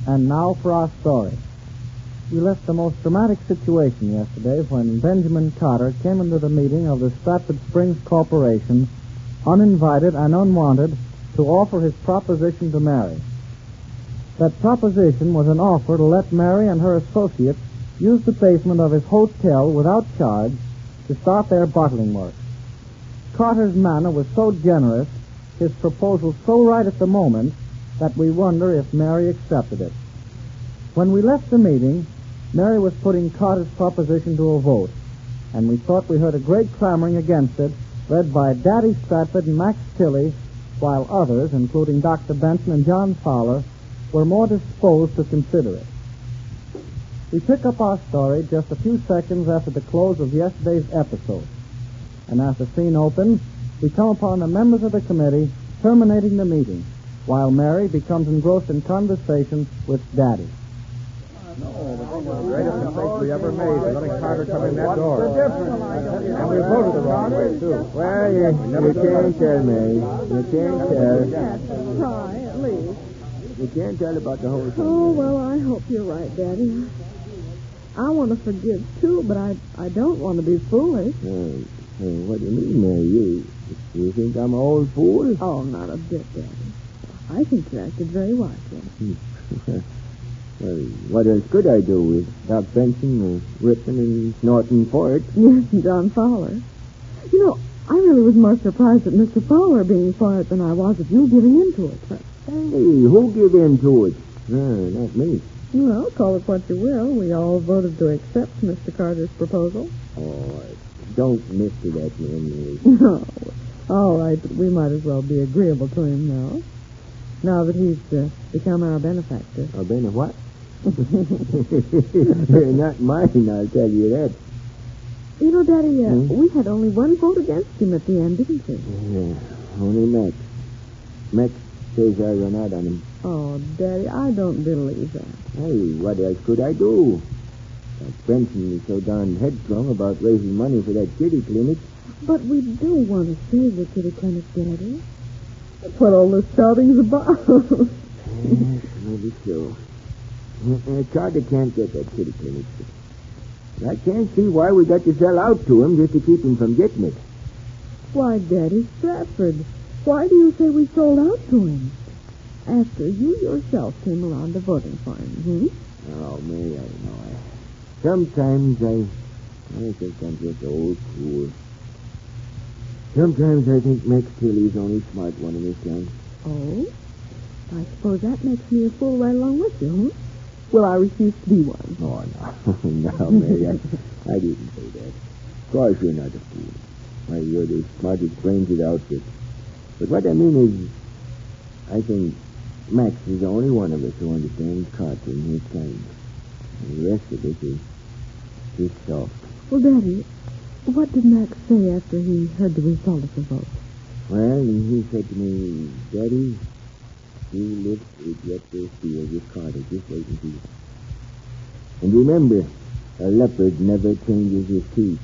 And now for our story. We left the most dramatic situation yesterday when Benjamin Carter came into the meeting of the Stratford Springs Corporation, uninvited and unwanted, to offer his proposition to Mary. That proposition was an offer to let Mary and her associates use the basement of his hotel without charge to start their bottling work. Carter's manner was so generous, his proposal so right at the moment, that we wonder if Mary accepted it. When we left the meeting, Mary was putting Carter's proposition to a vote, and we thought we heard a great clamoring against it, led by Daddy Stratford and Max Tilley, while others, including Dr. Benson and John Fowler, were more disposed to consider it. We pick up our story just a few seconds after the close of yesterday's episode. And as the scene opens, we come upon the members of the committee terminating the meeting, while Mary becomes engrossed in conversation with Daddy. The greatest mistake we ever made was letting Carter come in that door. And we voted the wrong way, too. Well, you can't tell, Mary. You can't tell. Yes, try, at least. You can't tell about the whole thing. Oh, well, I hope you're right, Daddy. I want to forgive, too, but I don't want to be foolish. What do you mean, Mary? You think I'm an old fool? Oh, not a bit, Daddy. I think you acted very wisely. Well, what else could I do with Doc Benson ripping and snorting for it? Yes, and John Fowler. You know, I really was more surprised at Mr. Fowler being for it than I was at you giving in to it. Hey, who give in to it? Not me. Well, call it what you will. We all voted to accept Mr. Carter's proposal. Oh, don't mister that man. No. All right, but we might as well be agreeable to him now that he's become our benefactor. Our what? Not mine, I'll tell you that. You know, Daddy, we had only one vote against him at the end, didn't we? Yeah, only Max. Max says I run out on him. Oh, Daddy, I don't believe that. Hey, what else could I do? That Benson is so darn headstrong about raising money for that kitty clinic. But we do want to save the kitty clinic, Daddy. That's what all this shouting's about. Yes, maybe so. Carter can't get that kitty clinic. I can't see why we got to sell out to him just to keep him from getting it. Why, Daddy Stratford, why do you say we sold out to him? After you yourself came around to voting for him, Oh, Mary, I don't know. Sometimes I think I'm just old fool. Sometimes I think Max Tilley's the only smart one in this gang. Oh? I suppose that makes me a fool right along with you, Well, I refuse to be one. Oh, no. No, Mary, I didn't say that. Of course you're not a fool. Why, you're the smartest brains of the outfit. But what I mean is, I think Max is the only one of us who understands Carter and his kind. And the rest of it is just soft. Well, Daddy, what did Max say after he heard the result of the vote? Well, he said to me, Daddy, you live it yet to steal with Carter. Just wait and see. And remember, a leopard never changes his teeth.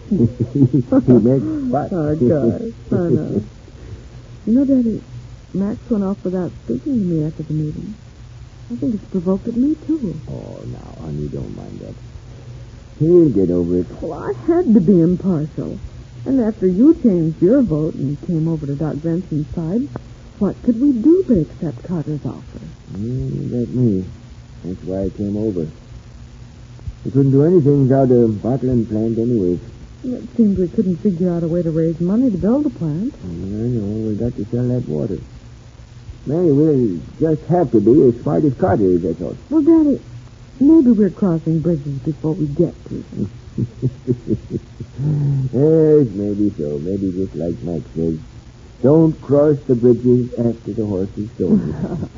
He makes spots. Oh, God. I know. You know, Daddy, Max went off without speaking to me after the meeting. I think it's provoked at me, too. Oh, now, honey, don't mind that. He'll get over it. Well, I had to be impartial. And after you changed your vote and came over to Doc Benson's side, what could we do but accept Carter's offer? Let me. That's why I came over. We couldn't do anything without a bottling plant anyway. It seems we couldn't figure out a way to raise money to build a plant. I know. We got to sell that water. Mary, we'll just have to be as smart as Carter is, that's all. Well, Daddy, maybe we're crossing bridges before we get to them. Yes, maybe so. Maybe just like Max says, don't cross the bridges after the horse is stolen.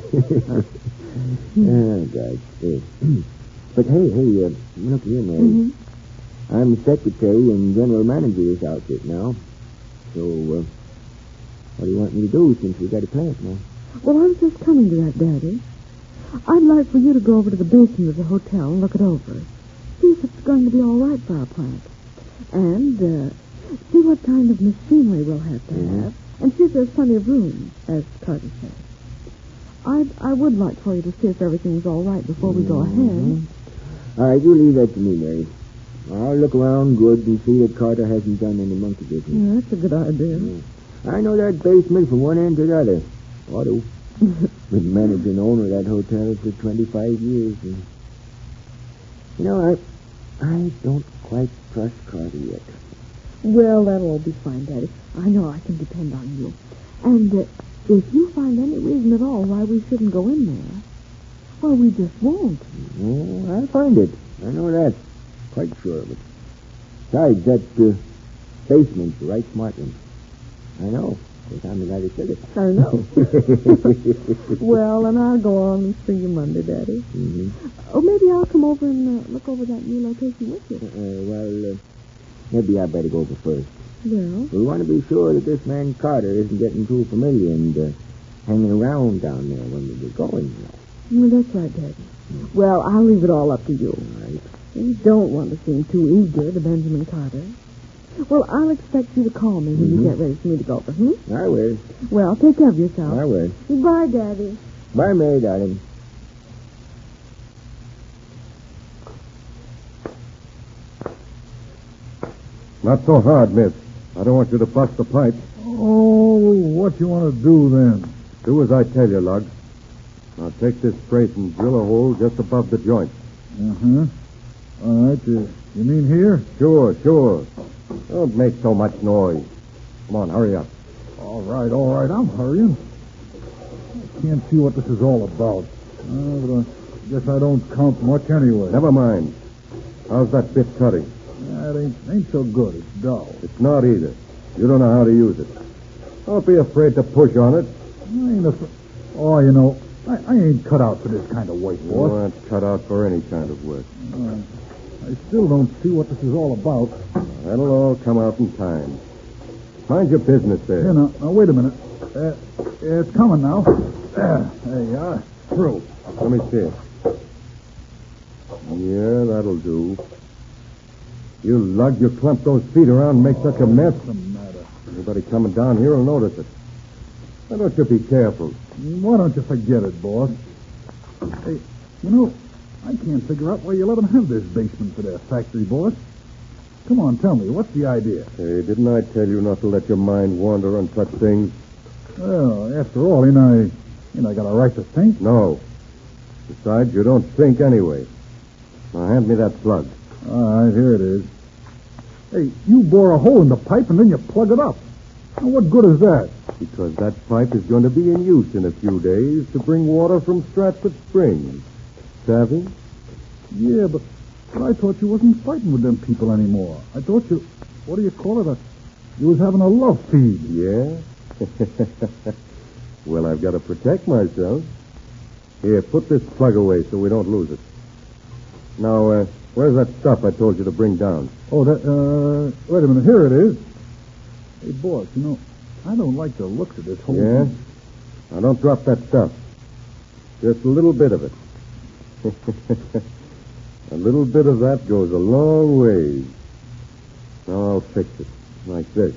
Oh, God. But hey, look here, Mary. Mm-hmm. I'm secretary and general manager of this outfit now. So, what do you want me to do since we got a plant now? Well, I was just coming to that, Daddy. I'd like for you to go over to the basement of the hotel and look it over. See if it's going to be all right for our plant. And see what kind of machinery we'll have to have. And see if there's plenty of room, as Carter said. I would like for you to see if everything's all right before we go ahead. All right, you leave that to me, Mary. I'll look around good and see that Carter hasn't done any monkey business. Yeah, that's a good idea. I know that basement from one end to the other. Otto. Been managing owner of that hotel for 25 years. And, I don't quite trust Carter yet. Well, that'll all be fine, Daddy. I know I can depend on you. And if you find any reason at all why we shouldn't go in there, well, we just won't. Oh, I'll find it. I know that. Quite sure of it. Besides, that basement's the right smart one. I know. Because I'm the guy that did it. I know. Well, then I'll go on and see you Monday, Daddy. Mm-hmm. Or maybe I'll come over and look over that new location with you. Maybe I better go over first. Well? We want to be sure that this man Carter isn't getting too familiar and hanging around down there when we get going, Well, that's right, Daddy. Well, I'll leave it all up to you. All right. You don't want to seem too eager to Benjamin Carter. Well, I'll expect you to call me when you get ready for me to go over, I will. Well, take care of yourself. I will. Goodbye, Daddy. Bye, Mary, darling. Not so hard, miss. I don't want you to bust the pipe. Oh, what you want to do then? Do as I tell you, Lug. Now take this brace and drill a hole just above the joint. Uh-huh. All right, you mean here? Sure. Don't make so much noise. Come on, hurry up. All right, I'm hurrying. I can't see what this is all about. But I guess I don't count much anyway. Never mind. How's that bit cutting? That ain't so good. It's dull. It's not either. You don't know how to use it. Don't be afraid to push on it. I ain't Oh, I ain't cut out for this kind of work, You boss. aren't cut out for any kind of work. I still don't see what this is all about. That'll all come out in time. Mind your business there. Here, now, wait a minute. It's coming now. There you are. Through. Let me see. Yeah, that'll do. You lug, you clump those feet around and make such a mess. What's the matter? Anybody coming down here will notice it. Why don't you be careful? Why don't you forget it, boss? Hey, I can't figure out why you let them have this basement for their factory, boss. Come on, tell me, what's the idea? Hey, didn't I tell you not to let your mind wander on such things? Well, after all, ain't I got a right to think? No. Besides, you don't think anyway. Now, hand me that plug. All right, here it is. Hey, you bore a hole in the pipe and then you plug it up. Now, what good is that? Because that pipe is going to be in use in a few days to bring water from Stratford Springs. Savvy? Yeah, but I thought you wasn't fighting with them people anymore. I thought you, what do you call it? You was having a love feed. Yeah? Well, I've got to protect myself. Here, put this plug away so we don't lose it. Now, where's that stuff I told you to bring down? Oh, wait a minute. Here it is. Hey, boss, I don't like the looks of this whole Yeah? thing. Now, don't drop that stuff. Just a little bit of it. A little bit of that goes a long ways. Now I'll fix it. Like this.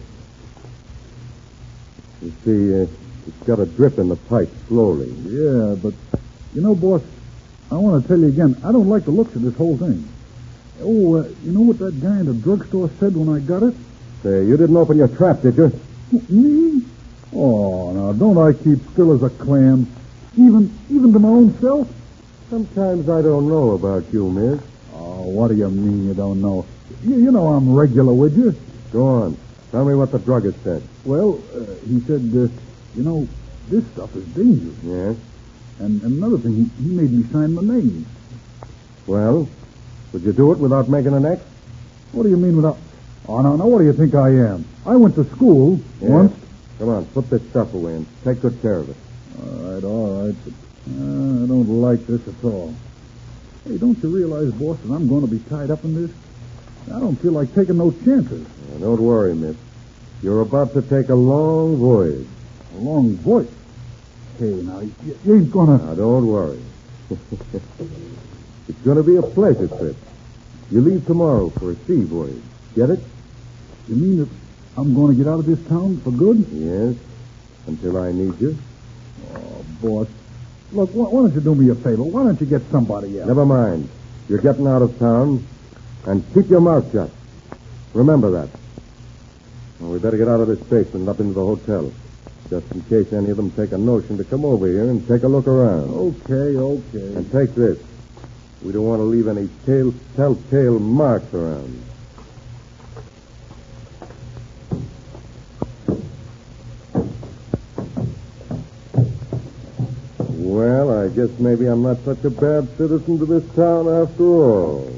You see, it's got a drip in the pipe slowly. Yeah, but, boss, I want to tell you again, I don't like the looks of this whole thing. Oh, you know what that guy in the drugstore said when I got it? Say, you didn't open your trap, did you? Me? Oh, now, don't I keep still as a clam? Even to my own self? Sometimes I don't know about you, miss. Oh, what do you mean you don't know? You know I'm regular with you. Go on. Tell me what the druggist said. Well, he said, this stuff is dangerous. Yes? And another thing, he made me sign my name. Well, would you do it without making an X? What do you mean without... Oh, now, what do you think I am? I went to school once. Come on, put this stuff away and take good care of it. All right. But, I don't like this at all. Hey, don't you realize, boss, that I'm going to be tied up in this? I don't feel like taking no chances. Don't worry, miss. You're about to take a long voyage. A long voyage? Hey, now, you ain't going to... Now, don't worry. It's going to be a pleasure trip. You leave tomorrow for a sea voyage. Get it? You mean that I'm going to get out of this town for good? Yes, until I need you. Oh, boss, Look, why don't you do me a favor? Why don't you get somebody else? Never mind. You're getting out of town, and keep your mouth shut. Remember that. Well, we better get out of this basement and up into the hotel, just in case any of them take a notion to come over here and take a look around. Okay. And take this. We don't want to leave any telltale marks around. Well, I guess maybe I'm not such a bad citizen to this town after all.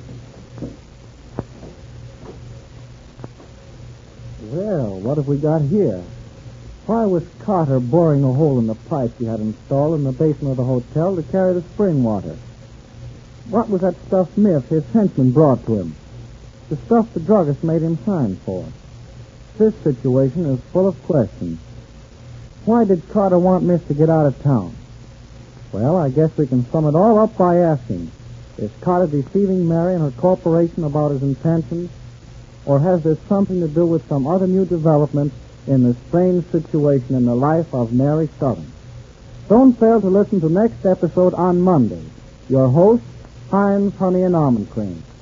Well, what have we got here? Why was Carter boring a hole in the pipe he had installed in the basement of the hotel to carry the spring water? What was that stuff Miff, his henchman, brought to him? The stuff the druggist made him sign for. This situation is full of questions. Why did Carter want Miff to get out of town? Well, I guess we can sum it all up by asking, is Carter deceiving Mary and her corporation about his intentions? Or has this something to do with some other new development in the strange situation in the life of Mary Southern? Don't fail to listen to next episode on Monday. Your host, Heinz Honey and Almond Cream.